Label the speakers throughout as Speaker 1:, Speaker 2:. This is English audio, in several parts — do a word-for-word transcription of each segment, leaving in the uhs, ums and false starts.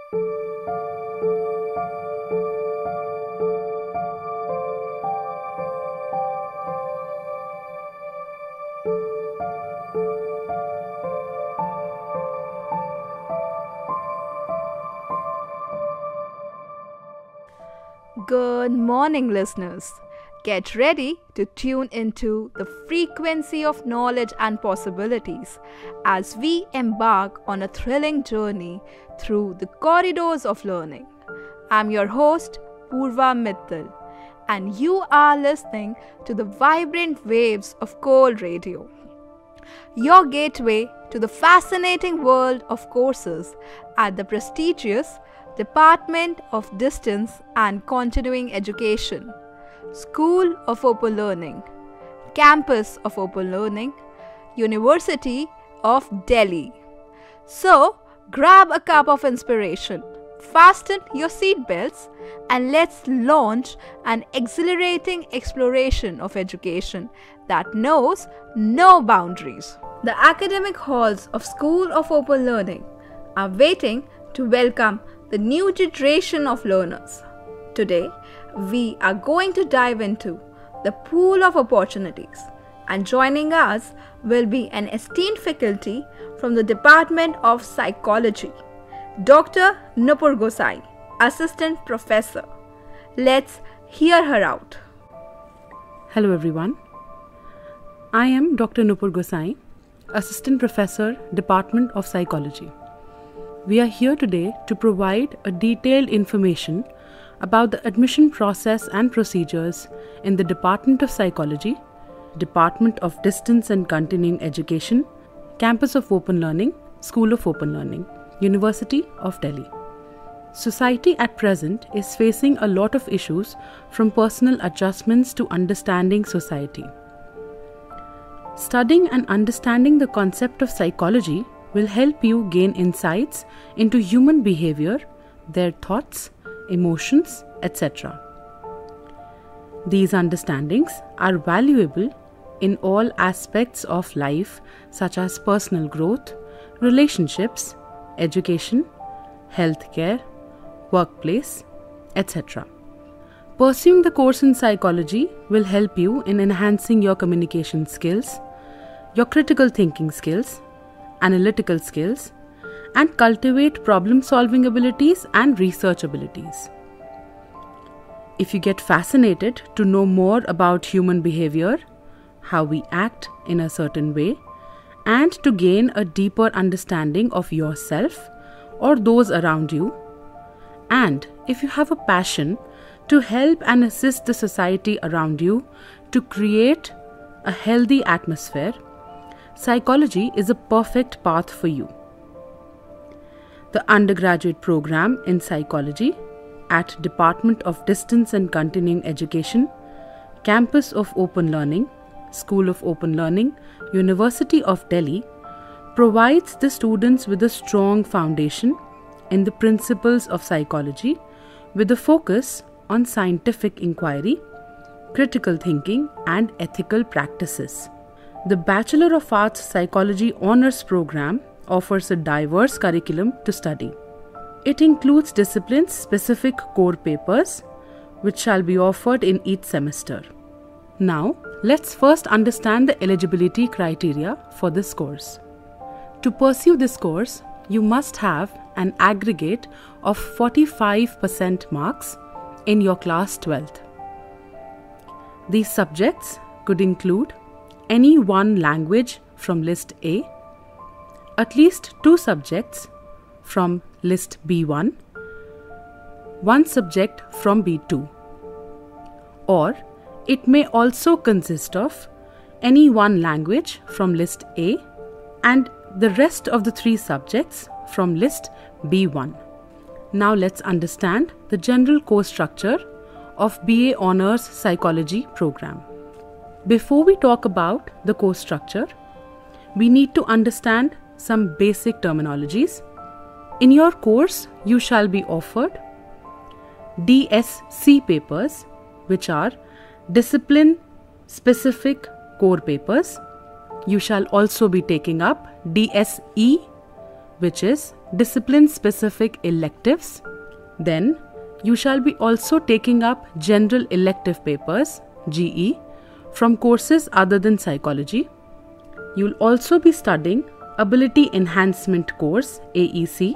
Speaker 1: Good morning, listeners. Get ready to tune into the frequency of knowledge and possibilities as we embark on a thrilling journey through the corridors of learning. I'm your host, Purva Mittal, and you are listening to the vibrant waves of Coal Radio, your gateway to the fascinating world of courses at the prestigious Department of Distance and Continuing Education, School of Open Learning, Campus of Open Learning, University of Delhi. So, grab a cup of inspiration, fasten your seatbelts, and let's launch an exhilarating exploration of education that knows no boundaries. The academic halls of School of Open Learning are waiting to welcome the new generation of learners. Today, we are going to dive into the pool of opportunities, and joining us will be an esteemed faculty from the Department of Psychology, Doctor Nupur Gosai, Assistant Professor. Let's hear her out.
Speaker 2: Hello everyone. I am Doctor Nupur Gosai, Assistant Professor, Department of Psychology. We are here today to provide a detailed information about the admission process and procedures in the Department of Psychology, Department of Distance and Continuing Education, Campus of Open Learning, School of Open Learning, University of Delhi. Society at present is facing a lot of issues, from personal adjustments to understanding society. Studying and understanding the concept of psychology will help you gain insights into human behavior, their thoughts, emotions, et cetera. These understandings are valuable in all aspects of life, such as personal growth, relationships, education, healthcare, workplace, et cetera. Pursuing the course in psychology will help you in enhancing your communication skills, your critical thinking skills, analytical skills, and cultivate problem-solving abilities and research abilities. If you get fascinated to know more about human behavior, how we act in a certain way, and to gain a deeper understanding of yourself or those around you, and if you have a passion to help and assist the society around you to create a healthy atmosphere, psychology is a perfect path for you. The undergraduate program in psychology at Department of Distance and Continuing Education, Campus of Open Learning, School of Open Learning, University of Delhi provides the students with a strong foundation in the principles of psychology with a focus on scientific inquiry, critical thinking, and ethical practices. The Bachelor of Arts Psychology Honours Program offers a diverse curriculum to study. It includes discipline-specific core papers, which shall be offered in each semester. Now, let's first understand the eligibility criteria for this course. To pursue this course, you must have an aggregate of forty-five percent marks in your class twelfth. These subjects could include any one language from list A, at least two subjects from list B one, one subject from B two, or it may also consist of any one language from list A and the rest of the three subjects from list B one. Now let's understand the general course structure of B A Honours Psychology program. Before we talk about the course structure, we need to understand some basic terminologies. In your course, you shall be offered D S C papers, which are discipline-specific core papers. You shall also be taking up D S E, which is discipline-specific electives. Then you shall be also taking up general elective papers, G E, from courses other than psychology. You will also be studying Ability Enhancement Course, A E C,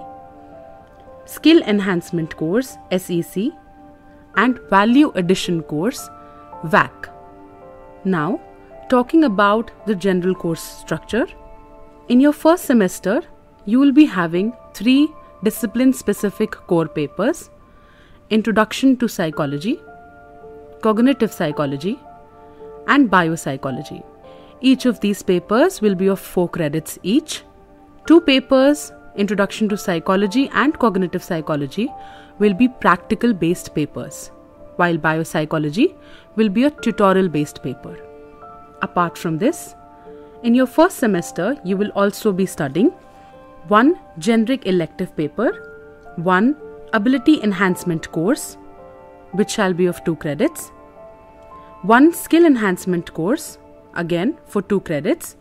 Speaker 2: Skill Enhancement Course, S E C, and Value Addition Course, V A C. Now, talking about the general course structure. In your first semester, you will be having three discipline-specific core papers: Introduction to Psychology, Cognitive Psychology, and Biopsychology. Each of these papers will be of four credits each. Two papers, Introduction to Psychology and Cognitive Psychology, will be practical-based papers, while Biopsychology will be a tutorial-based paper. Apart from this, in your first semester, you will also be studying one generic elective paper, one ability enhancement course, which shall be of two credits, one skill enhancement course, again for two credits,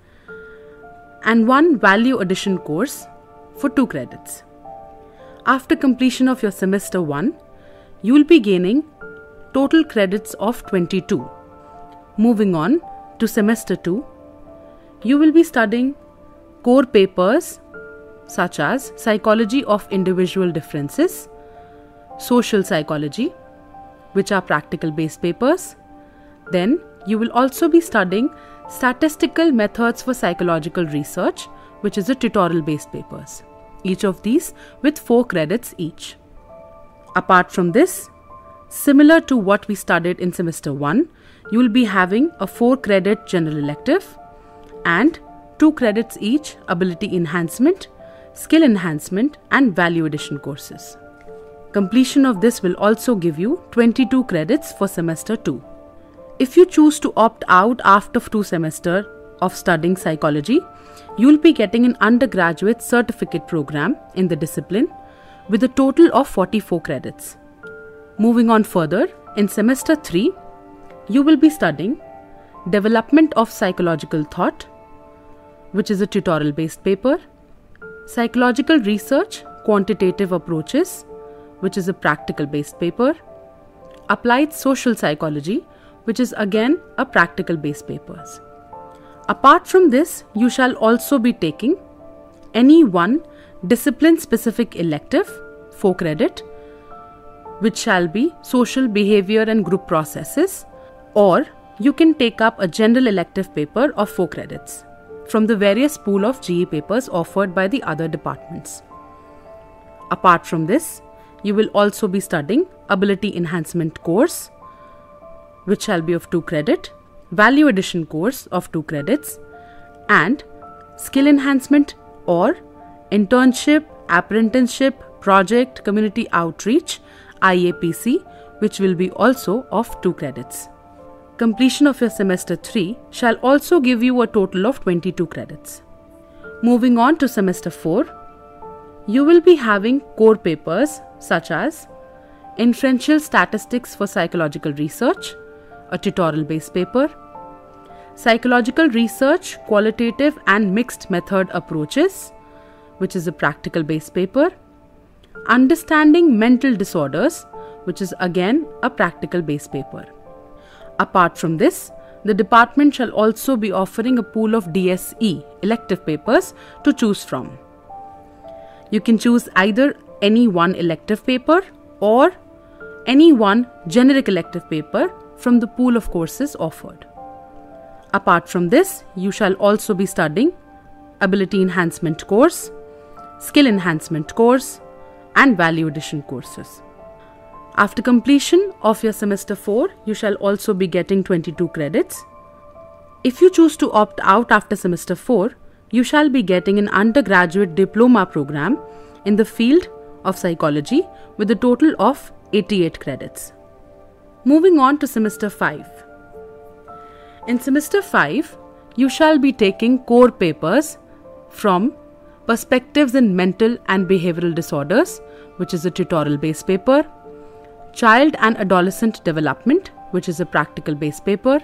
Speaker 2: and one value addition course for two credits. After completion of your semester one, you will be gaining total credits of twenty-two. Moving on to semester two, you will be studying core papers such as Psychology of Individual Differences, Social Psychology, which are practical based papers. Then you will also be studying Statistical Methods for Psychological Research, which is a tutorial based papers. Each of these with four credits each. Apart from this, similar to what we studied in semester one, you will be having a four credit general elective and two credits each ability enhancement, skill enhancement, and value addition courses. Completion of this will also give you twenty-two credits for semester two. If you choose to opt out after two semesters of studying psychology, you will be getting an undergraduate certificate program in the discipline with a total of forty-four credits. Moving on further, in semester three, you will be studying Development of Psychological Thought, which is a tutorial based paper, Psychological Research, Quantitative Approaches, which is a practical based paper, Applied Social Psychology, which is again a practical based papers. Apart from this, you shall also be taking any one discipline specific elective, four credit, which shall be Social Behavior and Group Processes, or you can take up a general elective paper of four credits from the various pool of G E papers offered by the other departments. Apart from this, you will also be studying Ability Enhancement course, which shall be of two credit, Value Addition course of two credits, and Skill Enhancement or Internship, Apprenticeship, Project, Community Outreach, I A P C, which will be also of two credits. Completion of your semester three shall also give you a total of twenty-two credits. Moving on to semester four, you will be having core papers such as Inferential Statistics for Psychological Research, a tutorial based paper, Psychological Research, Qualitative and Mixed Method Approaches, which is a practical based paper, Understanding Mental Disorders, which is again a practical based paper. Apart from this, the department shall also be offering a pool of D S E elective papers to choose from. You can choose either any one elective paper or any one generic elective paper from the pool of courses offered. Apart from this, you shall also be studying Ability Enhancement course, Skill Enhancement course, and Value Addition courses. After completion of your semester four, you shall also be getting twenty-two credits. If you choose to opt out after semester four, you shall be getting an undergraduate diploma program in the field of psychology with a total of eighty-eight credits. Moving on to semester five. In semester five, you shall be taking core papers from Perspectives in Mental and Behavioral Disorders, which is a tutorial based paper, Child and Adolescent Development, which is a practical based paper,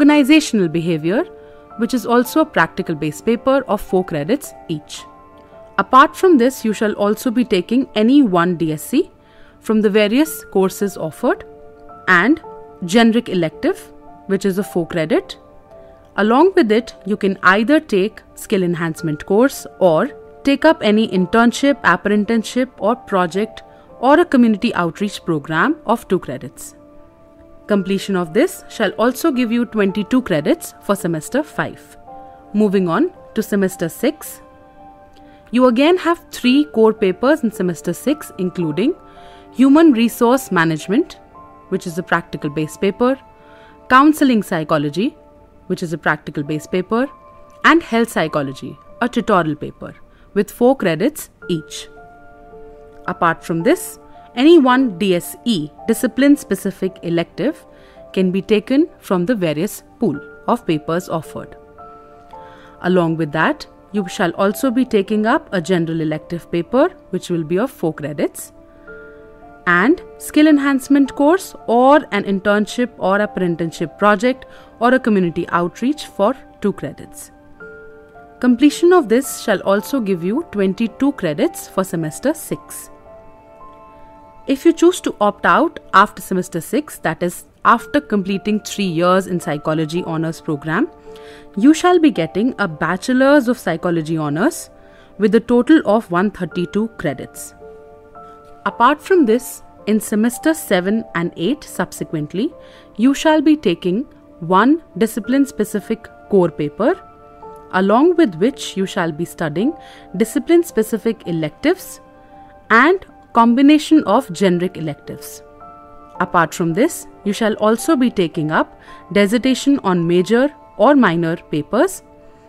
Speaker 2: Organizational Behavior, which is also a practical based paper of four credits each. Apart from this, you shall also be taking any one D S C from the various courses offered and generic elective, which is a four credit. Along with it, you can either take skill enhancement course or take up any internship, apprenticeship or project or a community outreach program of two credits. Completion of this shall also give you twenty-two credits for semester five. Moving on to semester six. You again have three core papers in semester six, including Human Resource Management, which is a practical based paper, Counseling Psychology, which is a practical based paper, and Health Psychology, a tutorial paper, with four credits each. Apart from this, any one D S E, discipline-specific elective, can be taken from the various pool of papers offered. Along with that, you shall also be taking up a general elective paper, which will be of four credits, and skill enhancement course or an internship or apprenticeship project or a community outreach for two credits. Completion of this shall also give you twenty-two credits for semester six. If you choose to opt out after semester six, that is after completing three years in Psychology Honours program, you shall be getting a Bachelor's of Psychology Honours with a total of one hundred thirty-two credits. Apart from this, in semester seven and eight subsequently, you shall be taking one discipline-specific core paper, along with which you shall be studying discipline-specific electives and combination of generic electives. Apart from this, you shall also be taking up dissertation on major or minor papers,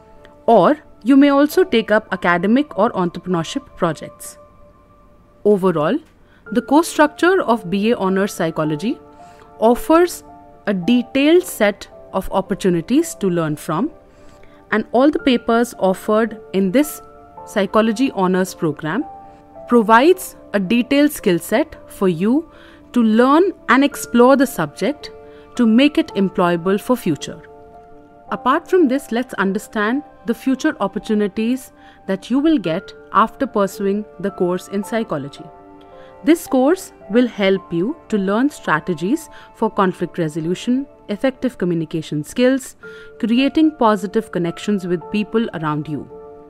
Speaker 2: or you may also take up academic or entrepreneurship projects. Overall, the course structure of B A Honours Psychology offers a detailed set of opportunities to learn from, and all the papers offered in this Psychology Honours program provides a detailed skill set for you to learn and explore the subject to make it employable for future. Apart from this, let's understand the future opportunities that you will get after pursuing the course in psychology. This course will help you to learn strategies for conflict resolution, effective communication skills, creating positive connections with people around you.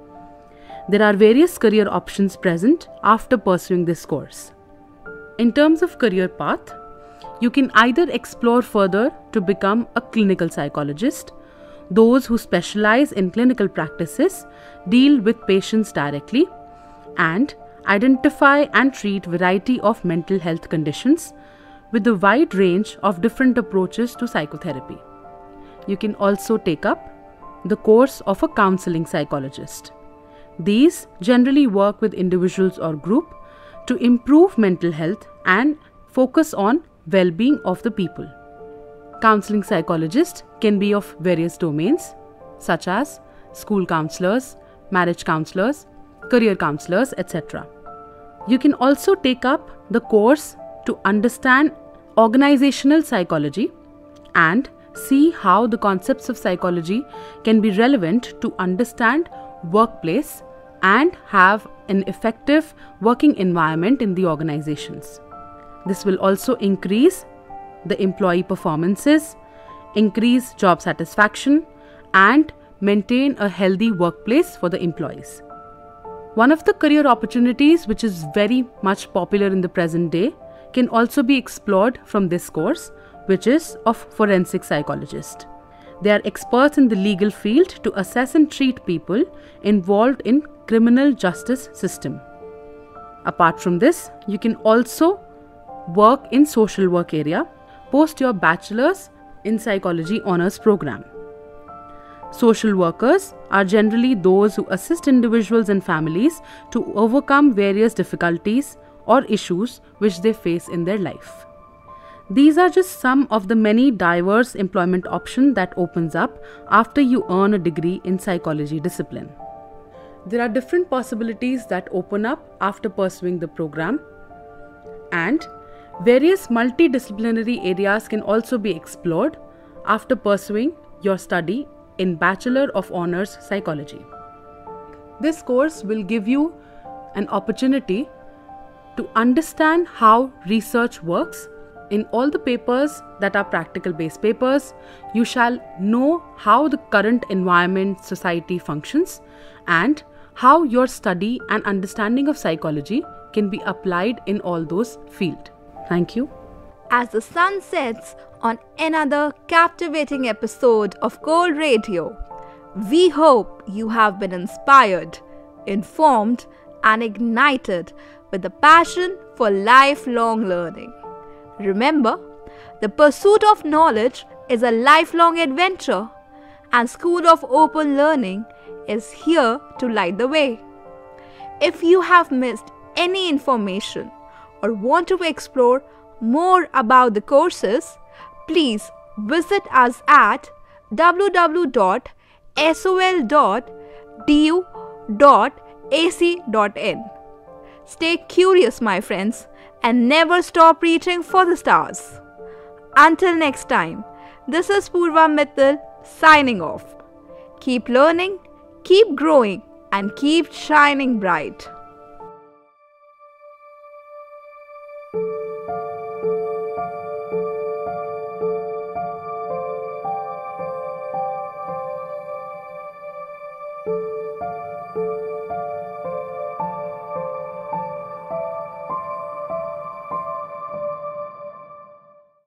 Speaker 2: There are various career options present after pursuing this course. In terms of career path, you can either explore further to become a clinical psychologist. Those who specialize in clinical practices deal with patients directly and identify and treat variety of mental health conditions with a wide range of different approaches to psychotherapy. You can also take up the course of a counseling psychologist. These generally work with individuals or group to improve mental health and focus on well-being of the people. Counseling psychologists can be of various domains such as school counselors, marriage counselors, career counselors, et cetera. You can also take up the course to understand organizational psychology and see how the concepts of psychology can be relevant to understand workplace and have an effective working environment in the organizations. This will also increase the employee performances, increase job satisfaction, and maintain a healthy workplace for the employees. One of the career opportunities which is very much popular in the present day can also be explored from this course, which is of forensic psychologist. They are experts in the legal field to assess and treat people involved in criminal justice system. Apart from this, you can also work in social work area post your bachelor's in psychology honours program. Social workers are generally those who assist individuals and families to overcome various difficulties or issues which they face in their life. These are just some of the many diverse employment options that opens up after you earn a degree in psychology discipline. There are different possibilities that open up after pursuing the program, and various multidisciplinary areas can also be explored after pursuing your study in Bachelor of Honours Psychology. This course will give you an opportunity to understand how research works. In all the papers that are practical based papers, you shall know how the current environment society functions and how your study and understanding of psychology can be applied in all those fields. Thank you.
Speaker 1: As the sun sets on another captivating episode of Gold Radio, we hope you have been inspired, informed, and ignited with the passion for lifelong learning. Remember, the pursuit of knowledge is a lifelong adventure, and School of Open Learning is here to light the way. If you have missed any information or want to explore more about the courses, please visit us at w w w dot sol dot d u dot a c dot in. Stay curious, my friends, and never stop reaching for the stars. Until next time, this is Purva Mittal signing off. Keep learning, keep growing, and keep shining bright.